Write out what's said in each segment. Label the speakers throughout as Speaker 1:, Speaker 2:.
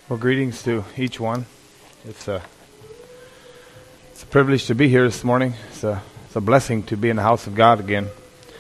Speaker 1: Well, greetings to each one. It's a privilege to be here this morning. It's a blessing to be in the house of God again.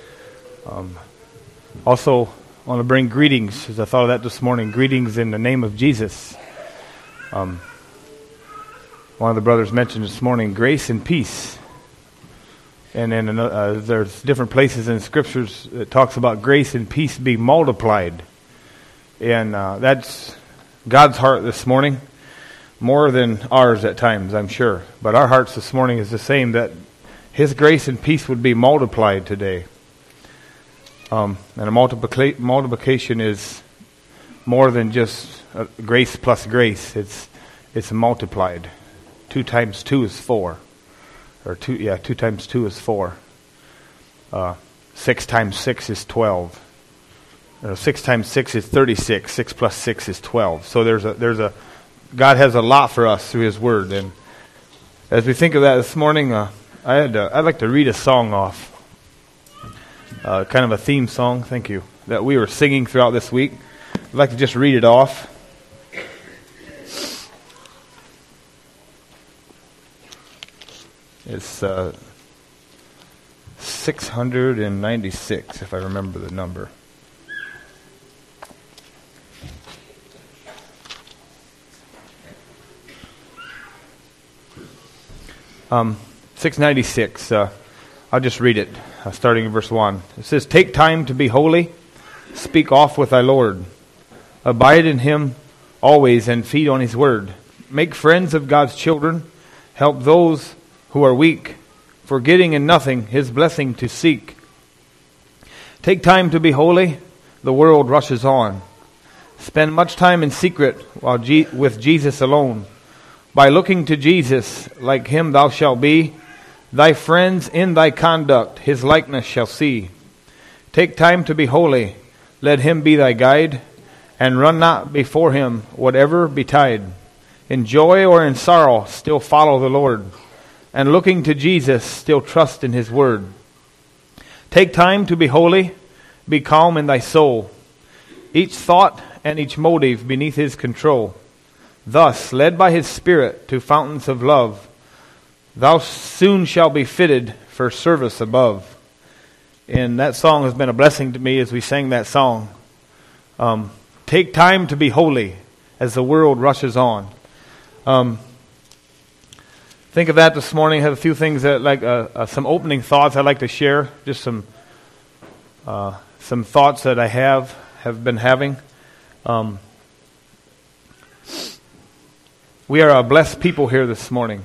Speaker 1: Also, I want to bring greetings, as I thought of that this morning, greetings in the name of Jesus. One of the brothers mentioned this morning, grace and peace. And then there's different places in Scriptures that talks about grace and peace being multiplied. And that's God's heart this morning, more than ours at times, I'm sure. But our hearts this morning is the same, that His grace and peace would be multiplied today. And a multiplication is more than just grace plus grace. It's multiplied. 2 times 2 is 4. Or 2 times 2 is 4. 6 times 6 is 12. 6 times 6 is 36. 6 plus 6 is 12. So God has a lot for us through His Word. And as we think of that this morning, I'd like to read a song off. Kind of a theme song, thank you, that we were singing throughout this week. I'd like to just read it off. It's 696, if I remember the number. Um, 696. I'll just read it, starting in verse 1. It says, "Take time to be holy, speak oft with thy Lord. Abide in Him always and feed on His word. Make friends of God's children, help those who are weak, forgetting in nothing His blessing to seek. Take time to be holy, the world rushes on. Spend much time in secret with Jesus alone. By looking to Jesus, like Him thou shalt be. Thy friends in thy conduct His likeness shall see. Take time to be holy, let Him be thy guide, and run not before Him, whatever betide. In joy or in sorrow, still follow the Lord, and looking to Jesus, still trust in His word. Take time to be holy, be calm in thy soul, each thought and each motive beneath His control. Thus, led by His Spirit to fountains of love, thou soon shalt be fitted for service above." And that song has been a blessing to me as we sang that song. Take time to be holy as the world rushes on. Think of that this morning. I have a few things that some opening thoughts I'd like to share. Just some thoughts that I have been having. We are a blessed people here this morning.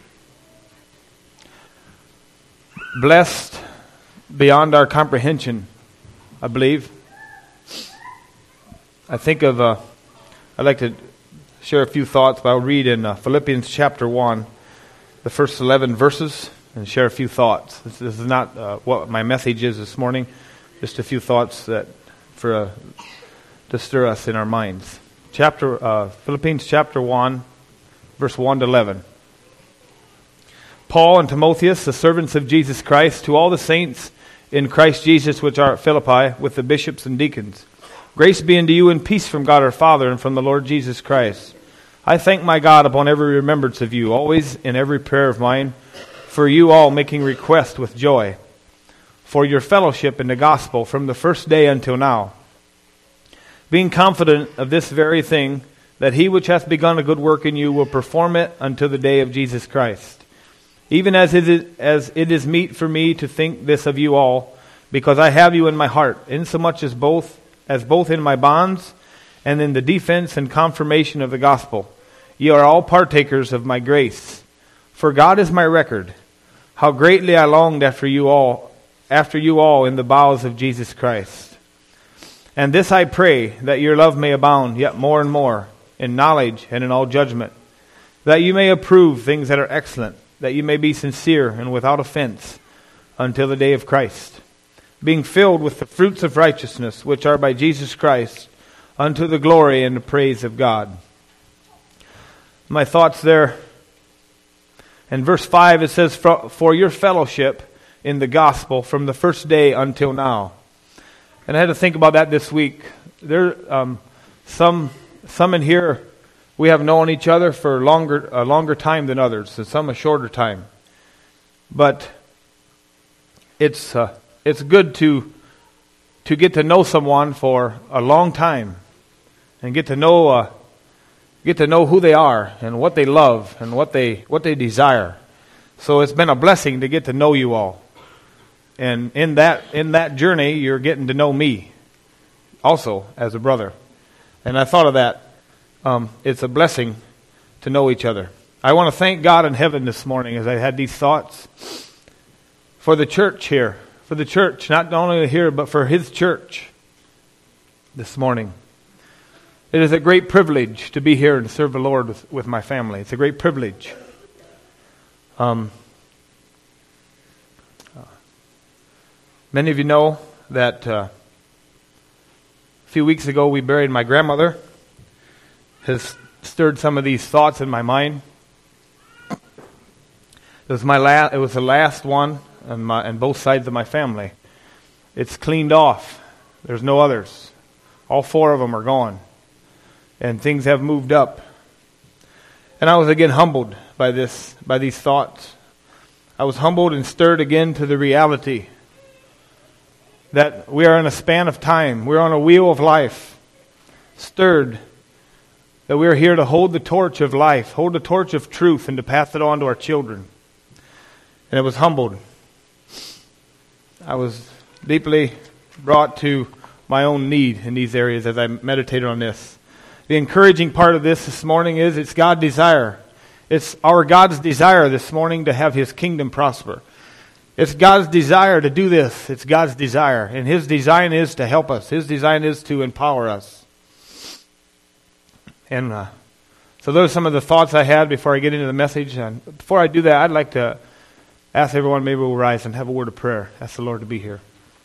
Speaker 1: Blessed beyond our comprehension, I believe. I think of, I'd like to share a few thoughts, but I'll read in Philippians chapter 1, the first 11 verses, and share a few thoughts. This is not what my message is this morning, just a few thoughts that to stir us in our minds. Philippians chapter 1, verse 1 to 11. "Paul and Timotheus, the servants of Jesus Christ, to all the saints in Christ Jesus which are at Philippi, with the bishops and deacons. Grace be unto you and peace from God our Father and from the Lord Jesus Christ. I thank my God upon every remembrance of you, always in every prayer of mine, for you all making request with joy, for your fellowship in the gospel from the first day until now. Being confident of this very thing, that He which hath begun a good work in you will perform it unto the day of Jesus Christ. Even as it is meet for me to think this of you all, because I have you in my heart, insomuch as both in my bonds and in the defense and confirmation of the gospel, ye are all partakers of my grace. For God is my record, how greatly I longed after you all in the bowels of Jesus Christ. And this I pray, that your love may abound yet more and more in knowledge and in all judgment, that you may approve things that are excellent, that you may be sincere and without offense until the day of Christ, being filled with the fruits of righteousness, which are by Jesus Christ, unto the glory and the praise of God." My thoughts there. In verse 5 it says, "For your fellowship in the gospel from the first day until now." And I had to think about that this week. There, some in here We have known each other for a longer time than others, and some a shorter time. But it's good to get to know someone for a long time and get to know who they are and what they love and what they desire. So it's been a blessing to get to know you all. And in that journey, you're getting to know me also as a brother. And I thought of that. It's a blessing to know each other. I want to thank God in heaven this morning as I had these thoughts for the church here. For the church, not only here, but for His church this morning. It is a great privilege to be here and serve the Lord with my family. It's a great privilege. Many of you know that a few weeks ago we buried my grandmother. Has stirred some of these thoughts in my mind. It was the last one on both sides of my family. It's cleaned off. There's no others. All 4 of them are gone. And things have moved up. And I was again humbled by these thoughts. I was humbled and stirred again to the reality that we are in a span of time. We're on a wheel of life. Stirred that we are here to hold the torch of life, hold the torch of truth, and to pass it on to our children. And I was humbled. I was deeply brought to my own need in these areas as I meditated on this. The encouraging part of this morning is it's God's desire. It's our God's desire this morning to have His kingdom prosper. It's God's desire to do this. It's God's desire. And His design is to help us. His design is to empower us. And so those are some of the thoughts I had before I get into the message. And before I do that, I'd like to ask everyone, maybe we'll rise and have a word of prayer. Ask the Lord to be here.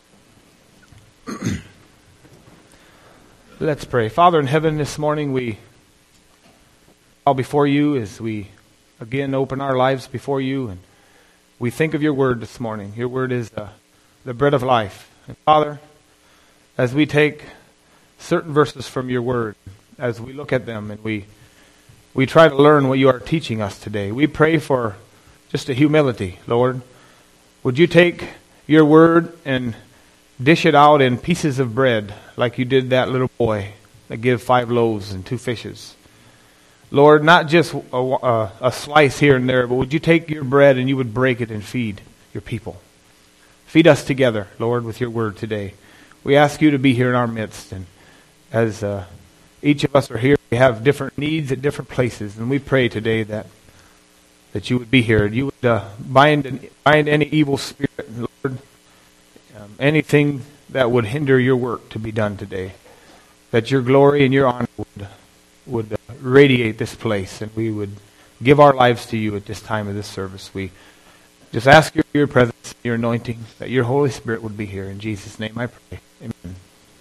Speaker 1: Let's pray. Father in heaven, this morning we bow before you as we again open our lives before you. And we think of your word this morning. Your word is the bread of life. And Father, as we take certain verses from your word, as we look at them and we try to learn what you are teaching us today, we pray for just a humility, Lord. Would you take your word and dish it out in pieces of bread like you did that little boy that gave 5 loaves and 2 fishes. Lord, not just a slice here and there, but would you take your bread and you would break it and feed your people. Feed us together, Lord, with your word today. We ask you to be here in our midst. And as each of us are here, we have different needs at different places. And we pray today that you would be here. You would bind any evil spirit, Lord, anything that would hinder your work to be done today. That your glory and your honor would radiate this place, and we would give our lives to you at this time of this service. We just ask your presence, your anointing, that your Holy Spirit would be here. In Jesus' name I pray. Amen.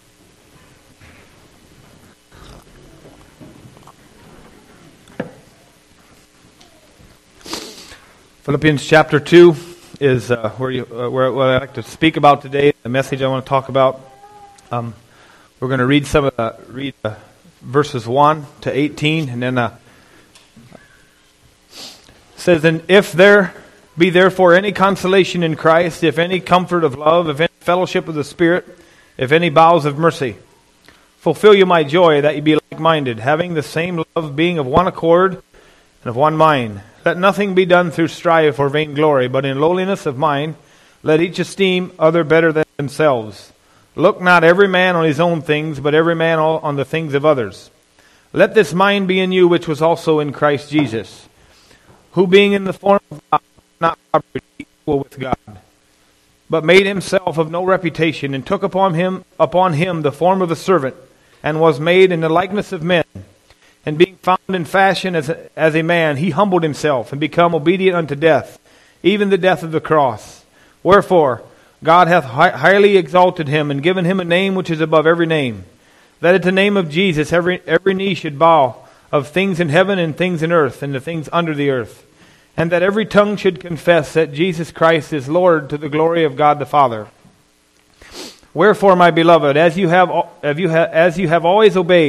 Speaker 1: Philippians chapter 2 is where I'd like to speak about today. The message I want to talk about. We're going to read verses 1 to 18, and then it says, "And if there be therefore any consolation in Christ, if any comfort of love, if any fellowship of the Spirit, if any bowels of mercy, fulfill you my joy, that ye be like-minded, having the same love, being of one accord and of one mind. Let nothing be done through strife or vainglory, but in lowliness of mind, let each esteem other better than themselves. Look not every man on his own things, but every man on the things of others. Let this mind be in you, which was also in Christ Jesus, who being in the form of God, not equal with God, but made himself of no reputation, and took upon him the form of a servant, and was made in the likeness of men. And being found in fashion as a man, he humbled himself, and become obedient unto death, even the death of the cross. Wherefore God hath highly exalted him, and given him a name which is above every name, that at the name of Jesus every knee should bow, of things in heaven and things in earth and the things under the earth, and that every tongue should confess that Jesus Christ is Lord, to the glory of God the Father. Wherefore, my beloved, as you have always obeyed,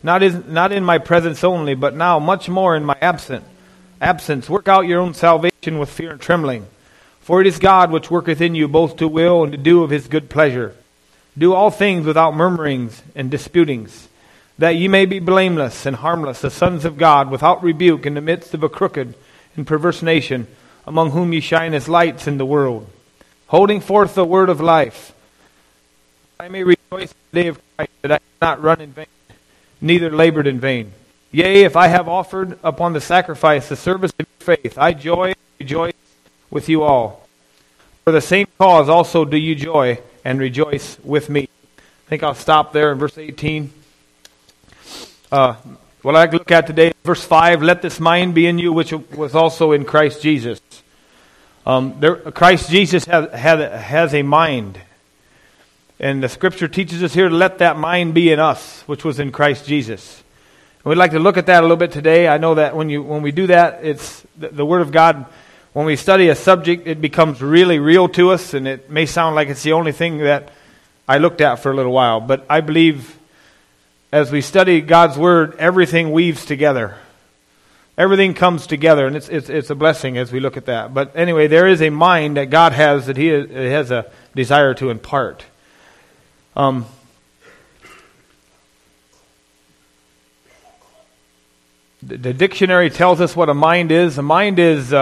Speaker 1: not in my presence only, but now much more in my absence. Work out your own salvation with fear and trembling. For it is God which worketh in you both to will and to do of his good pleasure. Do all things without murmurings and disputings, that ye may be blameless and harmless, the sons of God, without rebuke, in the midst of a crooked and perverse nation, among whom ye shine as lights in the world, holding forth the word of life. I may rejoice in the day of Christ, that I did not run in vain, neither labored in vain. Yea, if I have offered upon the sacrifice the service of your faith, I rejoice with you all. For the same cause also do you joy and rejoice with me. I think I'll stop there in verse 18. What I'd like to look at today, verse 5, let this mind be in you which was also in Christ Jesus. Christ Jesus has a mind. And the scripture teaches us here to let that mind be in us, which was in Christ Jesus. And we'd like to look at that a little bit today. I know that when we do that, it's the Word of God. When we study a subject, it becomes really real to us, and it may sound like it's the only thing that I looked at for a little while. But I believe as we study God's Word, everything weaves together. Everything comes together, and it's a blessing as we look at that. But anyway, there is a mind that God has that He has a desire to impart. The dictionary tells us what a mind is. A mind is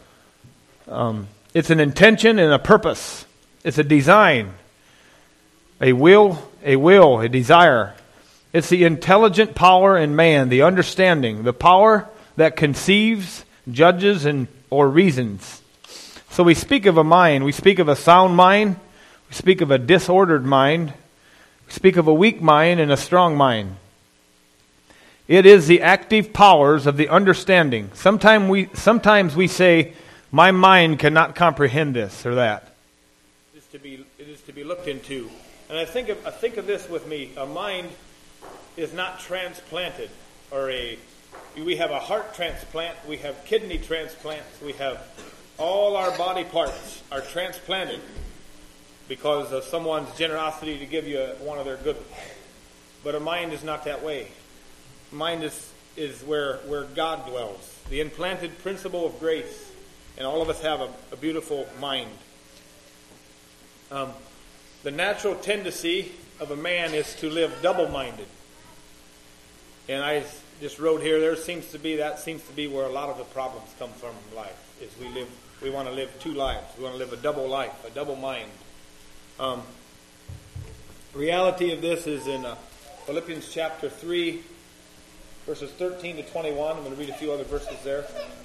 Speaker 1: it's an intention and a purpose. It's a design, a will, a desire. It's the intelligent power in man, the understanding, the power that conceives, judges, or reasons. So we speak of a mind. We speak of a sound mind. We speak of a disordered mind. We speak of a weak mind and a strong mind. It is the active powers of the understanding. Sometimes we say, my mind cannot comprehend this or that. It is to be looked into. And I think of this with me. A mind is not transplanted, we have a heart transplant, we have kidney transplants, we have all our body parts are transplanted because of someone's generosity to give you one of their good ones. But a mind is not that way. Mind is where God dwells, the implanted principle of grace, and all of us have a beautiful mind. The natural tendency of a man is to live double-minded. And I just wrote here, that seems to be where a lot of the problems come from in life, is we want to live two lives. We want to live a double life, a double mind. Reality of this is in Philippians chapter 3, verses 13 to 21. I'm going to read a few other verses there.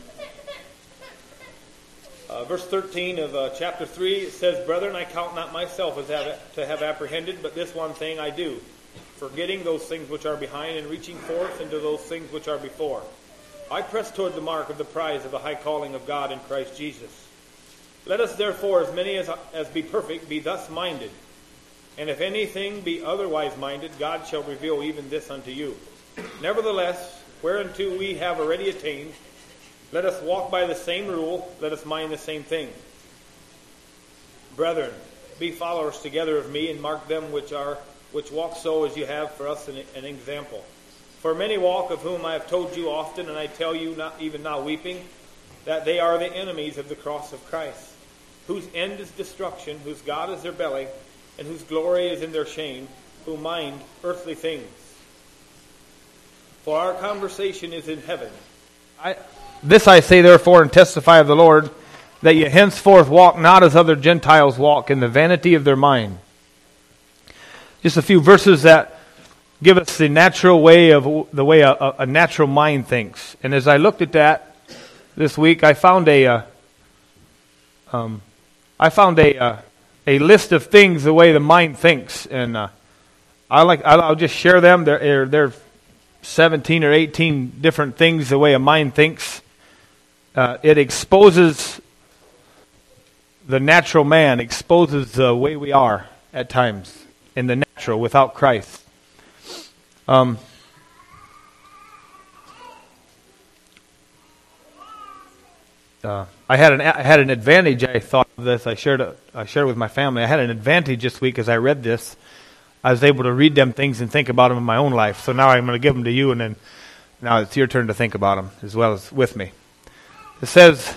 Speaker 1: Verse 13 of chapter 3, it says, Brethren, I count not myself as to have apprehended, but this one thing I do, forgetting those things which are behind and reaching forth into those things which are before. I press toward the mark of the prize of the high calling of God in Christ Jesus. Let us therefore, as many as be perfect, be thus minded. And if anything be otherwise minded, God shall reveal even this unto you. Nevertheless, whereunto we have already attained, let us walk by the same rule, let us mind the same thing. Brethren, be followers together of me, and mark them which walk so as you have for us an example. For many walk, of whom I have told you often, and I tell you not even now weeping, that they are the enemies of the cross of Christ, whose end is destruction, whose God is their belly, and whose glory is in their shame, who mind earthly things. For our conversation is in heaven. This I say therefore, and testify of the Lord, that ye henceforth walk not as other Gentiles walk, in the vanity of their mind. Just a few verses that give us the natural way of the way a natural mind thinks. And as I looked at that this week, I found a list of things the way the mind thinks, and I'll just share them. There 17 or 18 different things the way a mind thinks. It exposes the natural man, exposes the way we are at times in the natural without Christ. I had an advantage. I thought of this. I shared it with my family. I had an advantage this week as I read this. I was able to read them things and think about them in my own life. So now I'm going to give them to you, and then now it's your turn to think about them as well as with me. It says,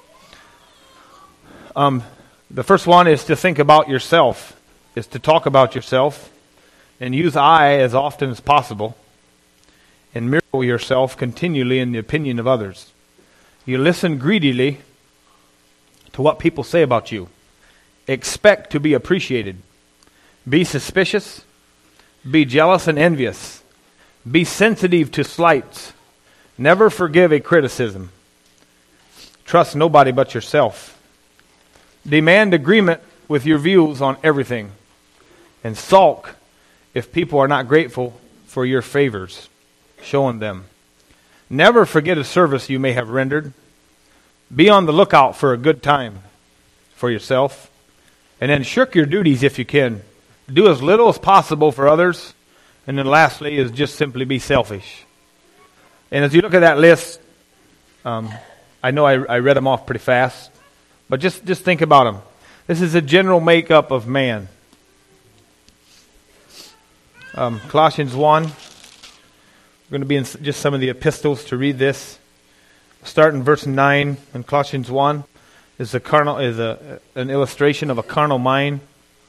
Speaker 1: the first one is to think about yourself, is to talk about yourself, and use I as often as possible, and mirror yourself continually in the opinion of others. You listen greedily to what people say about you. Expect to be appreciated. Be suspicious. Be jealous and envious. Be sensitive to slights. Never forgive a criticism. Trust nobody but yourself. Demand agreement with your views on everything. And sulk if people are not grateful for your favors, showing them. Never forget a service you may have rendered. Be on the lookout for a good time for yourself. And then shirk your duties if you can. Do as little as possible for others. And then lastly is just simply be selfish. And as you look at that list, I know I read them off pretty fast. But just think about them. This is a general makeup of man. Colossians 1. We're going to be in just some of the epistles to read this. Start in verse 9 in Colossians 1. Is an illustration of a carnal mind.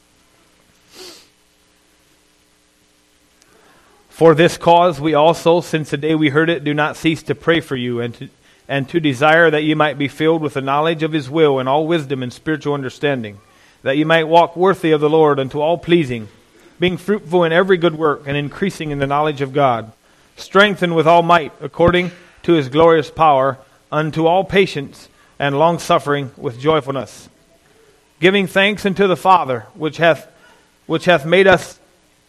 Speaker 1: For this cause we also, since the day we heard it, do not cease to pray for you and to desire that you might be filled with the knowledge of His will and all wisdom and spiritual understanding, that you might walk worthy of the Lord unto all pleasing, being fruitful in every good work and increasing in the knowledge of God, strengthened with all might according to His glorious power, unto all patience and long-suffering with joyfulness, giving thanks unto the Father, which hath made us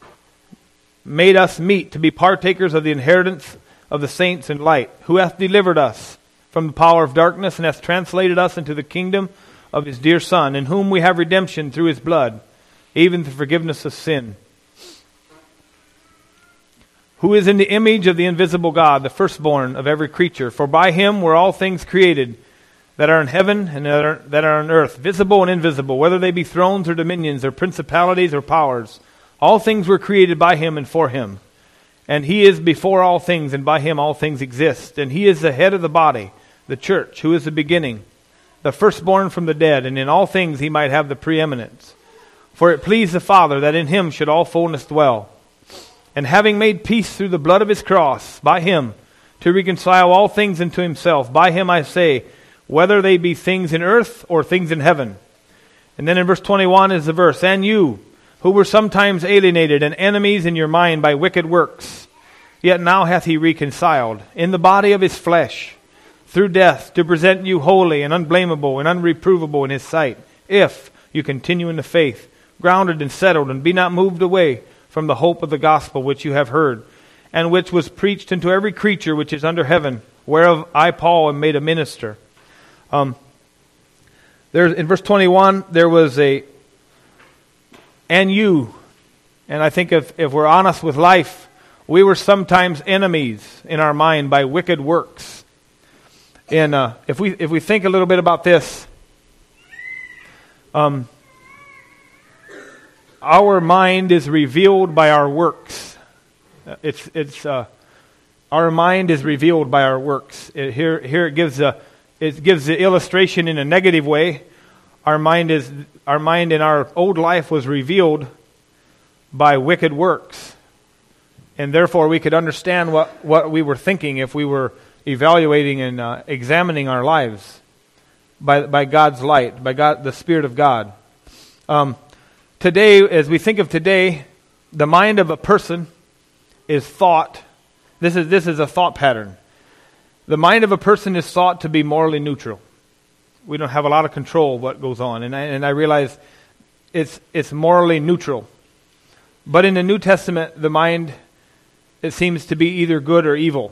Speaker 1: meet to be partakers of the inheritance of the saints in light, who hath delivered us from the power of darkness, and hath translated us into the kingdom of His dear Son, in whom we have redemption through His blood, even the forgiveness of sin, who is in the image of the invisible God, the firstborn of every creature. For by Him were all things created, that are in heaven and that are on earth, visible and invisible, whether they be thrones or dominions or principalities or powers. All things were created by Him and for Him. And He is before all things, and by Him all things exist. And He is the head of the body, the church, who is the beginning, the firstborn from the dead, and in all things He might have the preeminence. For it pleased the Father that in Him should all fullness dwell. And having made peace through the blood of His cross, by Him, to reconcile all things unto Himself. By Him I say, whether they be things in earth or things in heaven. And then in verse 21 is the verse, and you, who were sometimes alienated and enemies in your mind by wicked works, yet now hath He reconciled in the body of His flesh, through death, to present you holy and unblameable and unreprovable in His sight, if you continue in the faith, grounded and settled, and be not moved away from the hope of the gospel which you have heard, and which was preached unto every creature which is under heaven, whereof I, Paul, am made a minister. There's in verse 21, there was and you. And I think if we're honest with life, we were sometimes enemies in our mind by wicked works. And if we think a little bit about this, our mind is revealed by our works. Our mind is revealed by our works. Here it gives the illustration in a negative way. Our mind in our old life was revealed by wicked works. And therefore we could understand what we were thinking if we were evaluating and examining our lives by God's light, by God, the Spirit of God. Today, as we think of today, the mind of a person is thought. This is a thought pattern. The mind of a person is thought to be morally neutral. We don't have a lot of control of what goes on, and I realize it's morally neutral. But in the New Testament, the mind, it seems to be either good or evil.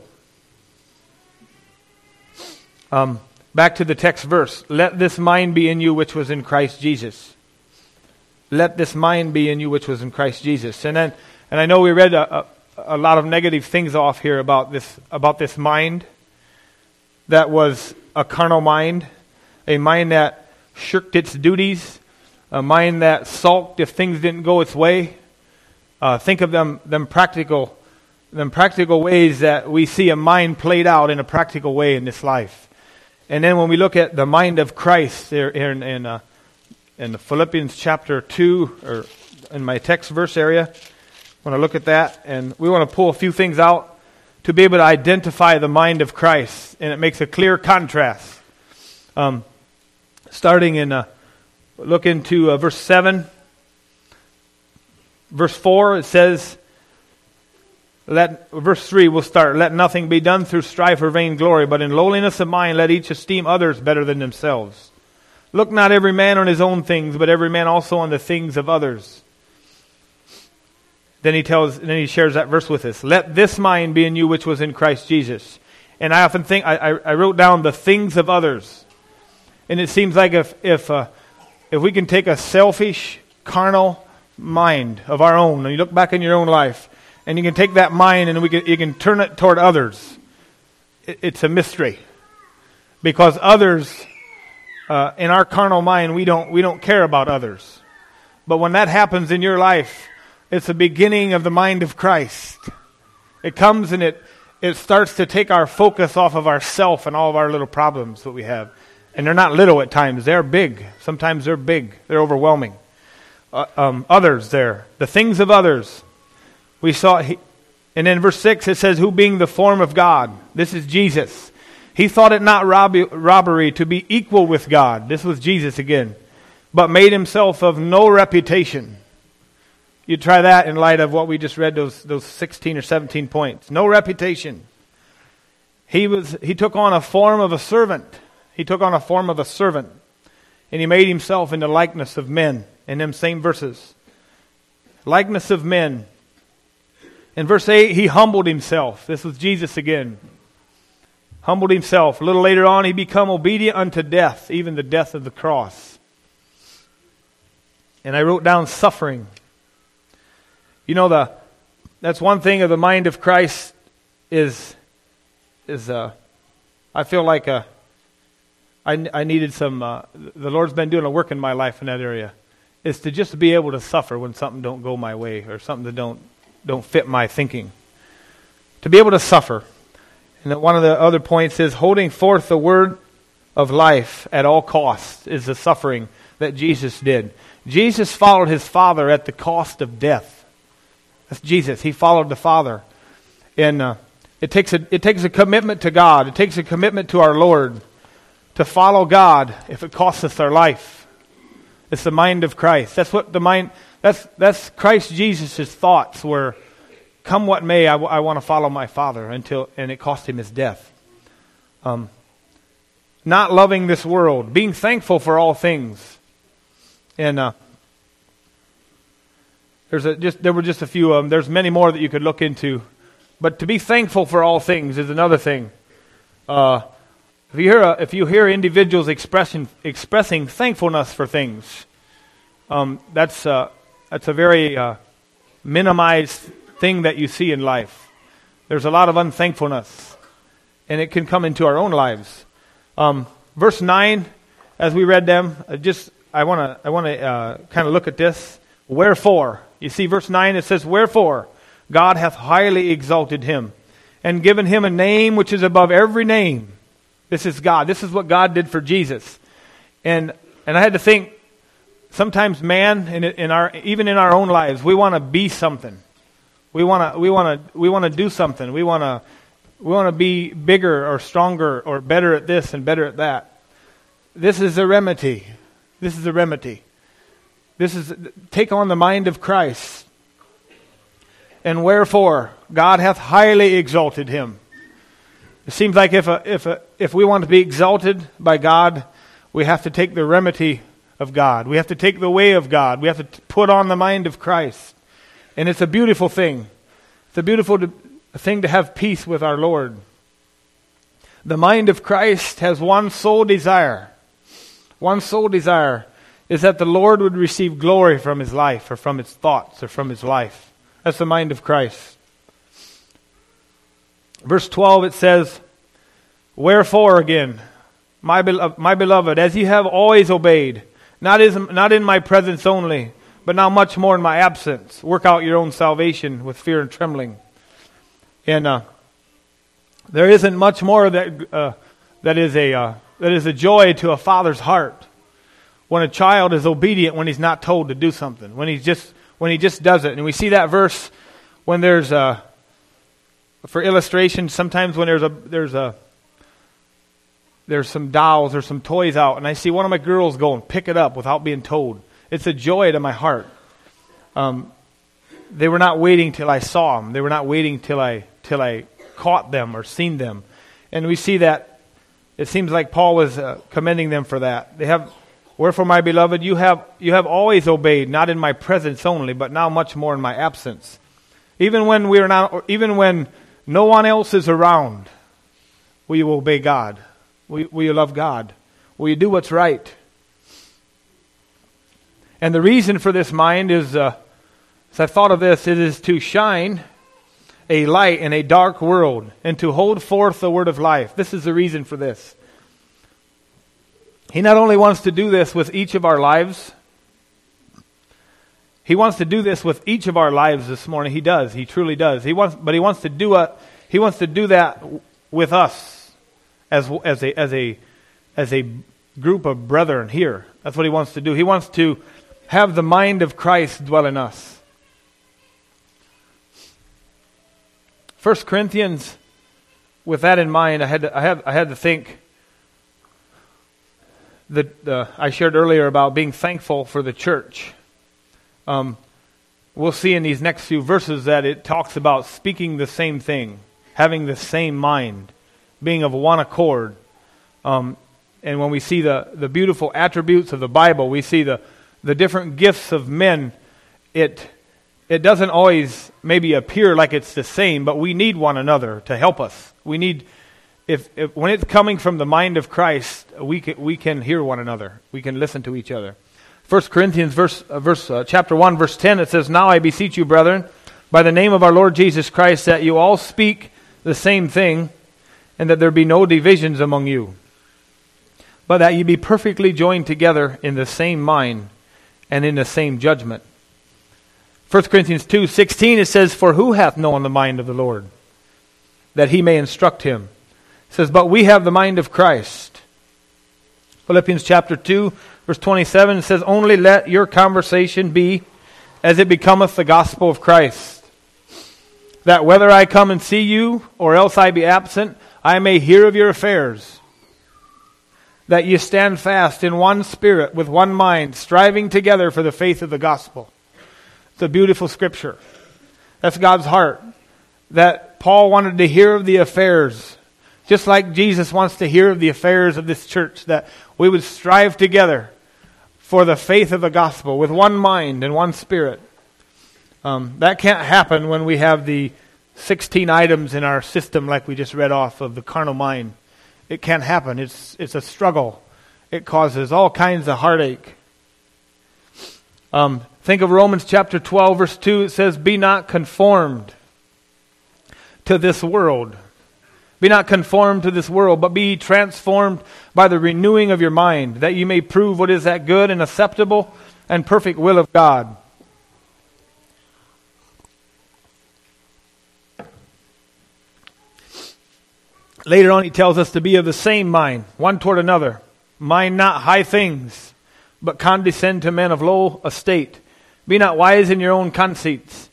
Speaker 1: Back to the text verse. Let this mind be in you which was in Christ Jesus. Let this mind be in you which was in Christ Jesus. And I know we read a lot of negative things off here about this mind that was a carnal mind, a mind that shirked its duties, a mind that sulked if things didn't go its way, Think of them practical ways that we see a mind played out in a practical way in this life. And then when we look at the mind of Christ there in the Philippians chapter 2, or in my text verse area, I want to look at that, and we want to pull a few things out to be able to identify the mind of Christ, and it makes a clear contrast. Starting in, look into verse 7. Verse 4, it says, verse 3, we'll start. Let nothing be done through strife or vain glory, but in lowliness of mind let each esteem others better than themselves. Look not every man on his own things, but every man also on the things of others. Then he shares that verse with us. Let this mind be in you which was in Christ Jesus. And I often think, I wrote down the things of others. And it seems like if we can take a selfish, carnal mind of our own, and you look back in your own life, and you can take that mind and you can turn it toward others, it's a mystery. Because others, in our carnal mind, we don't care about others. But when that happens in your life, it's the beginning of the mind of Christ. It comes and it starts to take our focus off of ourself and all of our little problems that we have. And they're not little at times. They're big. Sometimes they're big. They're overwhelming. Others there. The things of others. We saw, and then verse 6 it says, who being the form of God. This is Jesus. He thought it not robbery to be equal with God. This was Jesus again. But made himself of no reputation. You try that in light of what we just read, those 16 or 17 points. No reputation. He took on a form of a servant. He took on a form of a servant. And he made himself in the likeness of men. In them same verses. Likeness of men. In verse 8, he humbled himself. This was Jesus again. Humbled himself. A little later on, he became obedient unto death, even the death of the cross. And I wrote down suffering. You know, that's one thing of the mind of Christ is I feel like I needed some, the Lord's been doing a work in my life in that area, is to just be able to suffer when something don't go my way or something that don't fit my thinking. To be able to suffer. And one of the other points is holding forth the word of life at all costs is the suffering that Jesus did. Jesus followed his Father at the cost of death. That's Jesus. He followed the Father. And it takes a commitment to God. It takes a commitment to our Lord to follow God if it costs us our life. It's the mind of Christ. That's what the mind, that's Christ Jesus' thoughts were, come what may, I want to follow my Father and it cost him his death. Not loving this world, being thankful for all things. And there were just a few of them. There's many more that you could look into. But to be thankful for all things is another thing. If you hear individuals expressing thankfulness for things, that's a very minimized thing that you see in life. There's a lot of unthankfulness, and it can come into our own lives. Verse 9, as we read them, I want to kind of look at this. Wherefore, you see verse 9, it says, wherefore God hath highly exalted him, and given him a name which is above every name. This is God. This is what God did for Jesus. And I had to think, sometimes man, even in our own lives, we want to be something. We want to do something. We want to be bigger or stronger or better at this and better at that. This is the remedy. This is the remedy. Take on the mind of Christ. And wherefore God hath highly exalted him. It seems like if we want to be exalted by God, we have to take the remedy of God. We have to take the way of God. We have to put on the mind of Christ. And it's a beautiful thing. It's a beautiful thing to have peace with our Lord. The mind of Christ has one sole desire. One sole desire is that the Lord would receive glory from his life or from his thoughts or from his life. That's the mind of Christ. Verse 12 it says, wherefore again, my beloved, as ye have always obeyed, not in my presence only, but now much more in my absence. Work out your own salvation with fear and trembling. And there isn't much more that is a joy to a father's heart when a child is obedient when he's not told to do something, when he just does it. And we see that verse when there's for illustration, sometimes when there's some dolls or some toys out, and I see one of my girls go and pick it up without being told. It's a joy to my heart. They were not waiting till I saw them. They were not waiting till I caught them or seen them. And we see that it seems like Paul was commending them for that. They have, wherefore, my beloved, you have always obeyed, not in my presence only, but now much more in my absence. Even when no one else is around, will you obey God? Will you love God? Will you do what's right? And the reason for this mind is, as I thought of this, it is to shine a light in a dark world and to hold forth the word of life. This is the reason for this. He not only wants to do this with each of our lives, he wants to do this with each of our lives this morning. He does. He truly does. He wants to do that with us as a group of brethren here. That's what he wants to do. He wants to have the mind of Christ dwell in us. 1 Corinthians, with that in mind, I had to think that I shared earlier about being thankful for the church. We'll see in these next few verses that it talks about speaking the same thing, having the same mind, being of one accord. And when we see the beautiful attributes of the Bible, we see the different gifts of men, it doesn't always maybe appear like it's the same, but we need one another to help us. We need, if when it's coming from the mind of Christ, we can hear one another. We can listen to each other. 1 Corinthians chapter 1, verse 10, it says, "Now I beseech you, brethren, by the name of our Lord Jesus Christ, that you all speak the same thing, and that there be no divisions among you, but that you be perfectly joined together in the same mind and in the same judgment." 1 Corinthians 2:16, it says, "For who hath known the mind of the Lord, that he may instruct him?" It says, "But we have the mind of Christ." Philippians chapter 2, verse 27, it says, "Only let your conversation be as it becometh the gospel of Christ, that whether I come and see you, or else I be absent, I may hear of your affairs. That ye stand fast in one spirit, with one mind, striving together for the faith of the gospel." It's a beautiful scripture. That's God's heart. That Paul wanted to hear of the affairs, just like Jesus wants to hear of the affairs of this church, that we would strive together for the faith of the gospel with one mind and one spirit. That can't happen when we have the 16 items in our system like we just read off of the carnal mind. It can't happen. It's a struggle. It causes all kinds of heartache. Think of Romans chapter 12, verse 2. It says, "Be not conformed to this world. Be not conformed to this world, but be transformed by the renewing of your mind, that you may prove what is that good and acceptable and perfect will of God." Later on, he tells us to be of the same mind, one toward another. Mind not high things, but condescend to men of low estate. Be not wise in your own conceits.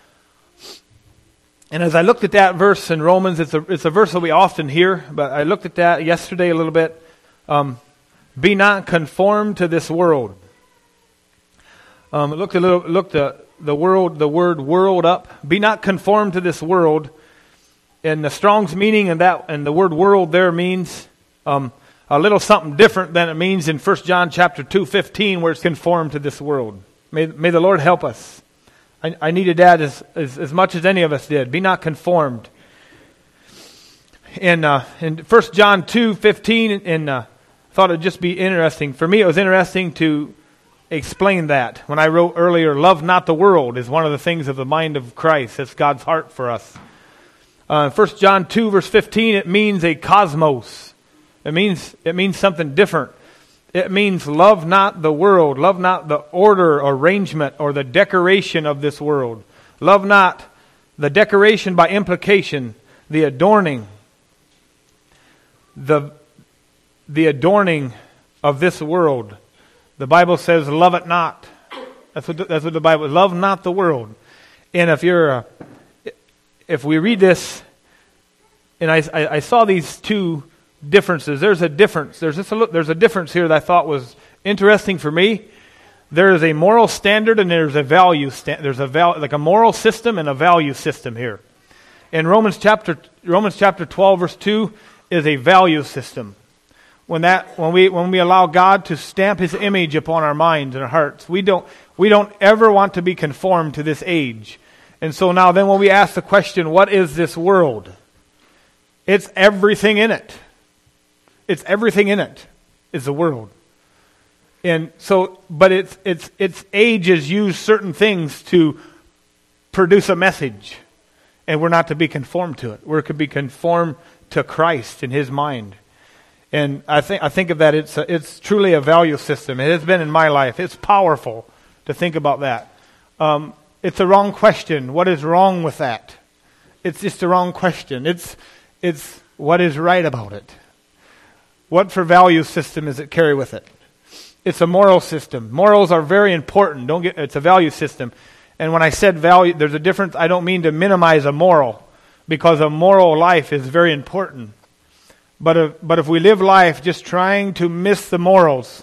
Speaker 1: And as I looked at that verse in Romans, it's a verse that we often hear, but I looked at that yesterday a little bit. Be not conformed to this world. Looked the word world up. Be not conformed to this world. And the Strong's meaning and the word world there means a little something different than it means in 1 John chapter 2:15, where it's conformed to this world. May the Lord help us. I needed that as much as any of us did. Be not conformed. In 1 John 2:15, and thought it'd just be interesting. For me, it was interesting to explain that. When I wrote earlier, "Love not the world" is one of the things of the mind of Christ. That's God's heart for us. 1 John 2, verse 15, it means a cosmos. It means something different. It means love not the world. Love not the order, arrangement, or the decoration of this world. Love not the decoration by implication, the adorning. The adorning of this world. The Bible says, love it not. That's what the Bible, love not the world. And if we read this, and I saw these two differences. There's a difference. There's a difference here that I thought was interesting for me. There is a moral standard and there's a value there's like a moral system and a value system here. In Romans chapter 12 verse 2 is a value system. When we allow God to stamp His image upon our minds and our hearts, we don't ever want to be conformed to this age. And so now then when we ask the question, what is this world? It's everything in it. It's everything in it is the world. And so, but its ages use certain things to produce a message. And we're not to be conformed to it. We're to be conformed to Christ in His mind. And I think of that, it's truly a value system. It has been in my life. It's powerful to think about that. It's a wrong question. What is wrong with that? It's just a wrong question. It's what is right about it. What for value system does it carry with it? It's a moral system. Morals are very important. It's a value system. And when I said value, there's a difference. I don't mean to minimize a moral, because a moral life is very important. But if we live life just trying to miss the morals,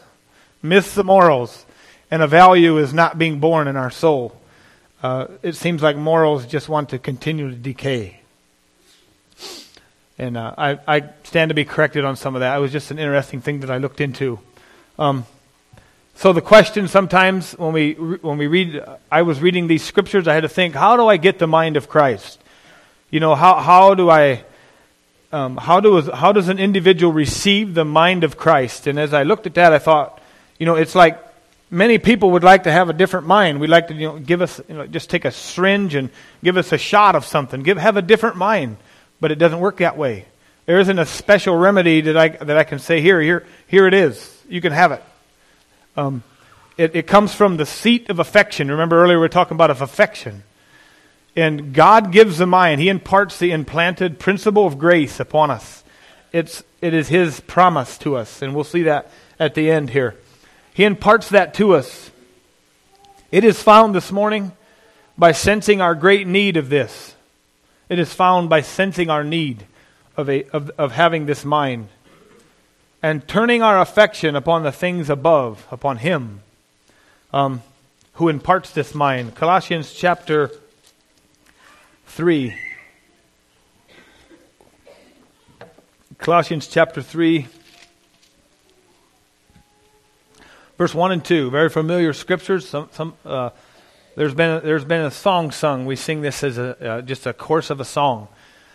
Speaker 1: and a value is not being born in our soul, it seems like morals just want to continue to decay. And I stand to be corrected on some of that. It was just an interesting thing that I looked into. So the question sometimes when we read, I was reading these scriptures, I had to think, how do I get the mind of Christ? You know, how does an individual receive the mind of Christ? And as I looked at that, I thought, it's like many people would like to have a different mind. We'd like to, give us, just take a syringe and give us a shot of something. Have a different mind. But it doesn't work that way. There isn't a special remedy that I can say, here it is. You can have it. It comes from the seat of affection. Remember earlier we were talking about affection. And God gives the mind. He imparts the implanted principle of grace upon us. It is His promise to us. And we'll see that at the end here. He imparts that to us. It is found this morning by sensing our great need of this. It is found by sensing our need of having this mind and turning our affection upon the things above, upon Him who imparts this mind. Colossians chapter 3. Colossians chapter 3, verse 1 and 2. Very familiar scriptures. There's been a song sung. We sing this as just a course of a song.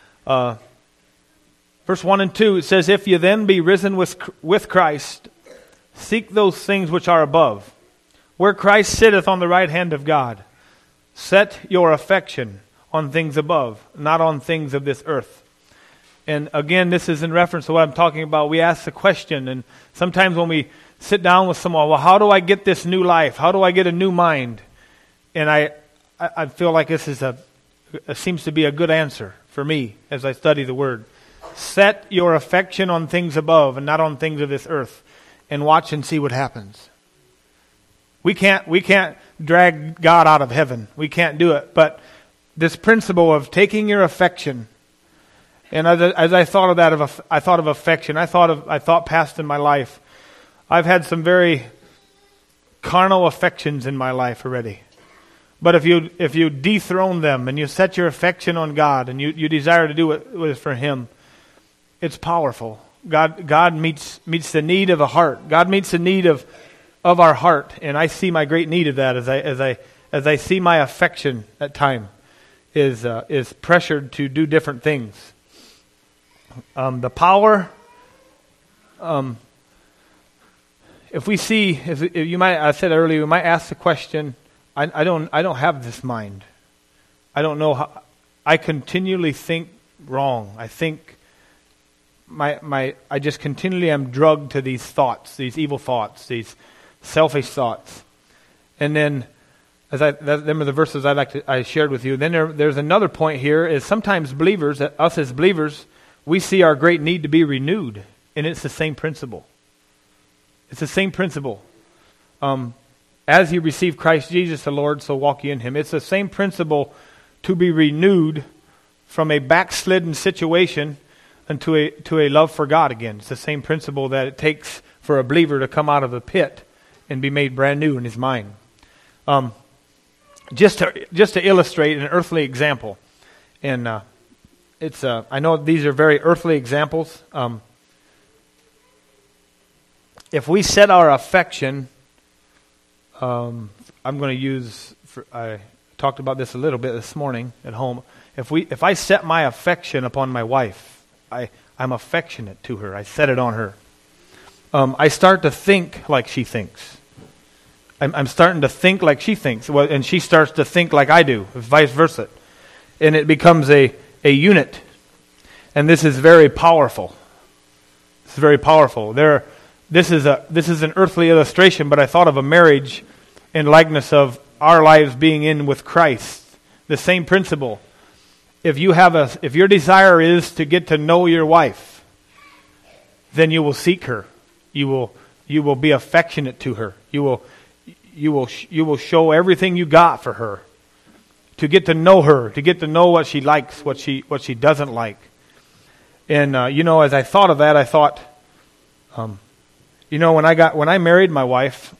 Speaker 1: Verse 1 and 2, it says, "If you then be risen with Christ, seek those things which are above, where Christ sitteth on the right hand of God. Set your affection on things above, not on things of this earth." And again, this is in reference to what I'm talking about. We ask the question, and sometimes when we sit down with someone, well, how do I get this new life? How do I get a new mind? And I feel like this is seems to be a good answer for me as I study the Word. Set your affection on things above and not on things of this earth, and watch and see what happens. We can't drag God out of heaven. We can't do it. But this principle of taking your affection, and as I thought of that, I thought of affection. I thought past in my life. I've had some very carnal affections in my life already. But if you dethrone them and you set your affection on God and you desire to do what is for Him, it's powerful. God meets the need of a heart. God meets the need of our heart, and I see my great need of that as I see my affection at time is pressured to do different things. The power. If we see, I said earlier, we might ask the question. I don't have this mind. I don't know how. I continually think wrong. I think I just continually am drugged to these thoughts, these evil thoughts, these selfish thoughts. And then, them are the verses I shared with you. Then there's another point here, is sometimes believers, us as believers, we see our great need to be renewed. And it's the same principle. It's the same principle. As you receive Christ Jesus the Lord, so walk ye in him. It's the same principle to be renewed from a backslidden situation into a love for God again. It's the same principle that it takes for a believer to come out of the pit and be made brand new in his mind. Just to illustrate an earthly example, and I know these are very earthly examples. If we set our affection, I'm going to use. I talked about this a little bit this morning at home. If I set my affection upon my wife, I'm affectionate to her. I set it on her. I start to think like she thinks. I'm starting to think like she thinks, and she starts to think like I do, vice versa, and it becomes a unit. And this is very powerful. It's very powerful. This is an earthly illustration, but I thought of a marriage in likeness of our lives being in with Christ. The same principle. If your desire is to get to know your wife, then you will seek her. You will be affectionate to her. You will show everything you got for her, to get to know her, to get to know what she likes, what she doesn't like. And as I thought of that, I thought, when I married my wife,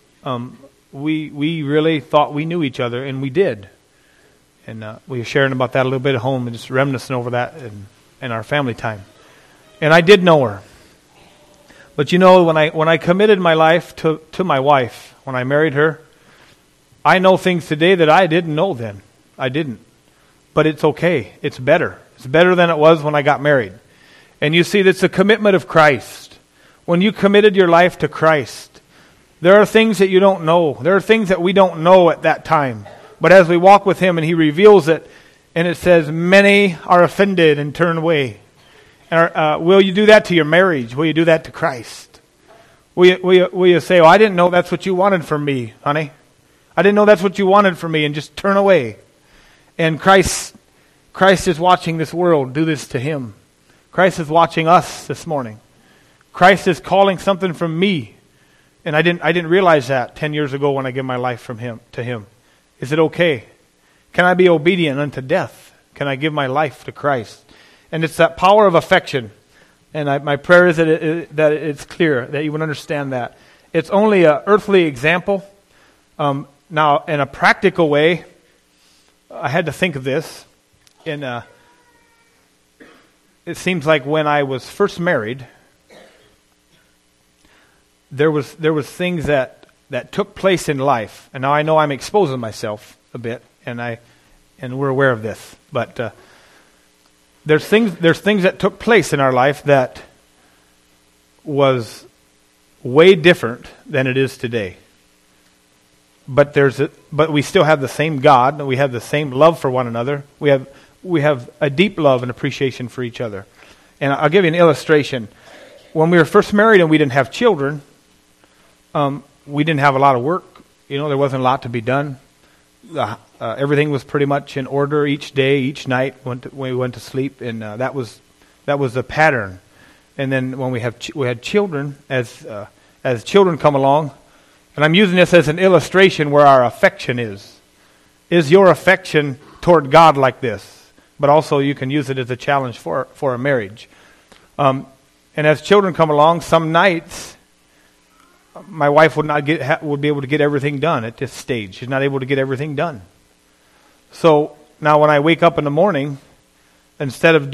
Speaker 1: we really thought we knew each other, and we did. And we were sharing about that a little bit at home and just reminiscing over that in our family time. And I did know her. But when I committed my life to my wife, when I married her, I know things today that I didn't know then. I didn't. But it's okay. It's better. It's better than it was when I got married. And you see, that's a commitment of Christ. When you committed your life to Christ, there are things that you don't know. There are things that we don't know at that time. But as we walk with Him and He reveals it, and it says, many are offended and turn away. And will you do that to your marriage? Will you do that to Christ? Will you say, I didn't know that's what you wanted from me, honey. I didn't know that's what you wanted from me, and just turn away. And Christ is watching this world do this to Him. Christ is watching us this morning. Christ is calling something from me. And I didn't realize that 10 years ago when I gave my life to Him. Is it okay? Can I be obedient unto death? Can I give my life to Christ? And it's that power of affection. And my prayer is that it's clear, that you would understand that. It's only an earthly example. Now, in a practical way, I had to think of this. It seems like when I was first married, there was things that took place in life. And now I know I'm exposing myself a bit, and we're aware of this. But there's things that took place in our life that was way different than it is today. But we still have the same God, and we have the same love for one another. We have a deep love and appreciation for each other. And I'll give you an illustration. When we were first married and we didn't have children, we didn't have a lot of work. There wasn't a lot to be done. Everything was pretty much in order each day, each night when we went to sleep, and that was the pattern. And then when we had children, as children come along, and I'm using this as an illustration where our affection is. Is your affection toward God like this? But also you can use it as a challenge for a marriage. And as children come along, some nights my wife would be able to get everything done at this stage. She's not able to get everything done. So now when I wake up in the morning, instead of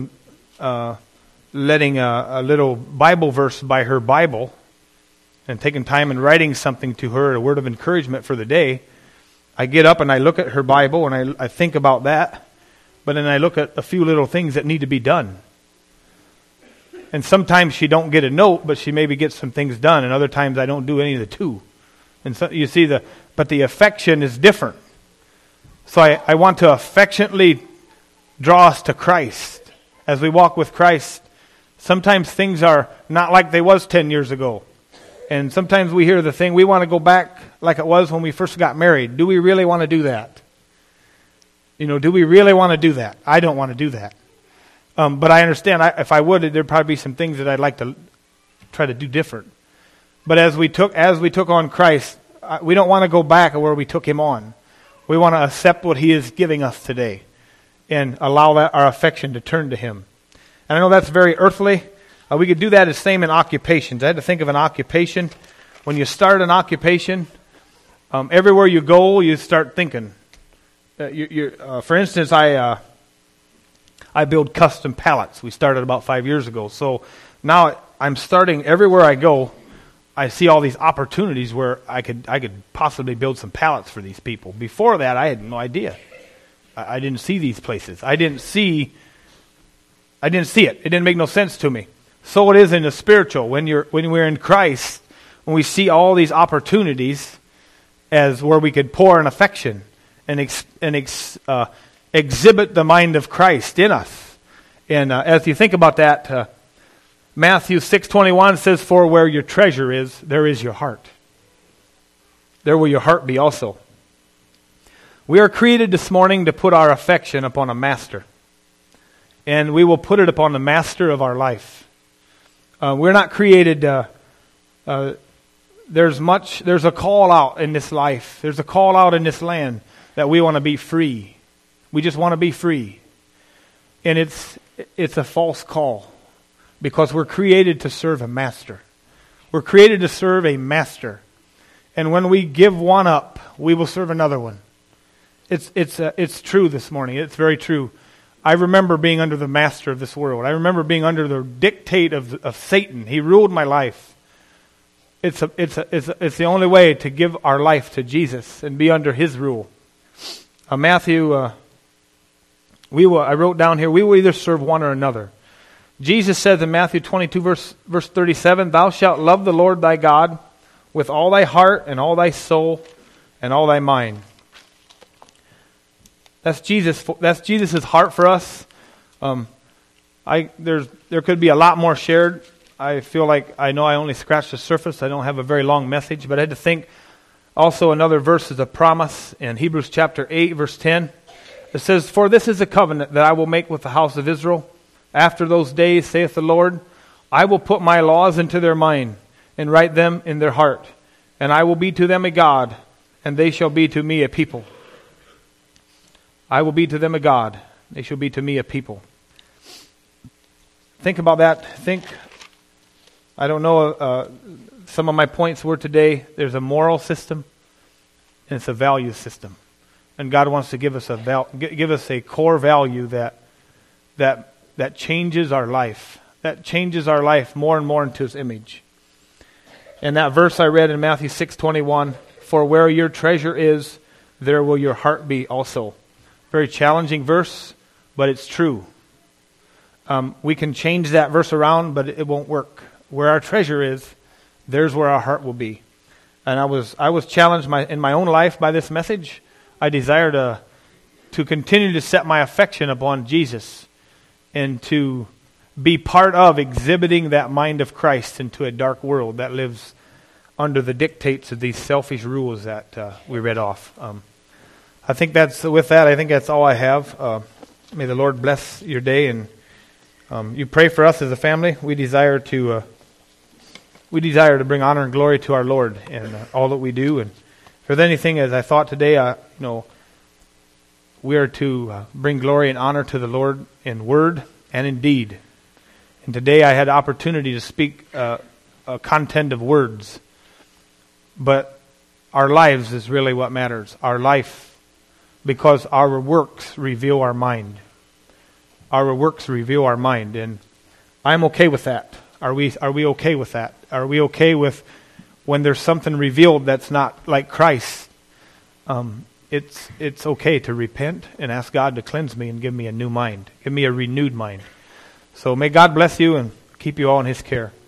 Speaker 1: letting a little Bible verse by her Bible and taking time and writing something to her, a word of encouragement for the day, I get up and I look at her Bible and I think about that, but then I look at a few little things that need to be done. And sometimes she don't get a note, but she maybe gets some things done, and other times I don't do any of the two. And so you see but the affection is different. So I want to affectionately draw us to Christ. As we walk with Christ, Sometimes things are not like they was 10 years ago. And sometimes we hear the thing, we want to go back like it was when we first got married. Do we really want to do that? Do we really want to do that? I don't want to do that. But I understand, if I would, there'd probably be some things that I'd like to try to do different. But as we took on Christ, we don't want to go back where we took him on. We want to accept what he is giving us today and allow our affection to turn to him. And I know that's very earthly. We could do that as same in occupations. I had to think of an occupation. When you start an occupation, everywhere you go, you start thinking. For instance, I build custom pallets. We started about 5 years ago. So now I'm starting everywhere I go. I see all these opportunities where I could possibly build some pallets for these people. Before that, I had no idea. I didn't see these places. I didn't see it. It didn't make no sense to me. So it is in the spiritual. When we're in Christ, when we see all these opportunities as where we could pour an affection and exhibit the mind of Christ in us. And as you think about that, Matthew 6:21 says, "For where your treasure is, there is your heart. There will your heart be also." We are created this morning to put our affection upon a master. And we will put it upon the master of our life. We're not created, there's a call out in this life. There's a call out in this land that we want to be free. We just want to be free. And it's a false call because we're created to serve a master. We're created to serve a master. And when we give one up, we will serve another one. It's true this morning. It's very true. I remember being under the master of this world. I remember being under the dictate of Satan. He ruled my life. It's the only way to give our life to Jesus and be under his rule. Matthew, I wrote down here, we will either serve one or another. Jesus says in Matthew 22, verse 37, "Thou shalt love the Lord thy God with all thy heart and all thy soul and all thy mind." That's Jesus' heart for us. There could be a lot more shared. I feel like I know I only scratched the surface. I don't have a very long message, but I had to think. Also, another verse is a promise in Hebrews chapter 8, verse 10. It says, "For this is a covenant that I will make with the house of Israel. After those days, saith the Lord, I will put my laws into their mind and write them in their heart. And I will be to them a God, and they shall be to me a people." I will be to them a God. They shall be to me a people. Think about that. I don't know, some of my points were today, there's a moral system and it's a value system. And God wants to give us a core value that changes our life. That changes our life more and more into his image. And that verse I read in Matthew 6:21, "For where your treasure is, there will your heart be also." Very challenging verse, but it's true. We can change that verse around, but it won't work. Where our treasure is, there's where our heart will be. And I was challenged in my own life by this message. I desire to continue to set my affection upon Jesus and to be part of exhibiting that mind of Christ into a dark world that lives under the dictates of these selfish rules that we read off. I think that's all I have. May the Lord bless your day, and you pray for us as a family. We desire to bring honor and glory to our Lord in all that we do. And if there's anything, as I thought today, we are to bring glory and honor to the Lord in word and in deed. And today I had the opportunity to speak a content of words, but our lives is really what matters. Our life. Because our works reveal our mind. Our works reveal our mind, and I'm okay with that. Are we okay with that? Are we okay with when there's something revealed that's not like Christ? It's okay to repent and ask God to cleanse me and give me a new mind. Give me a renewed mind. So may God bless you and keep you all in his care.